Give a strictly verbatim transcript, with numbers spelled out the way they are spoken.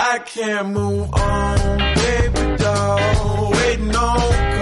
I can't move on, baby doll, waiting on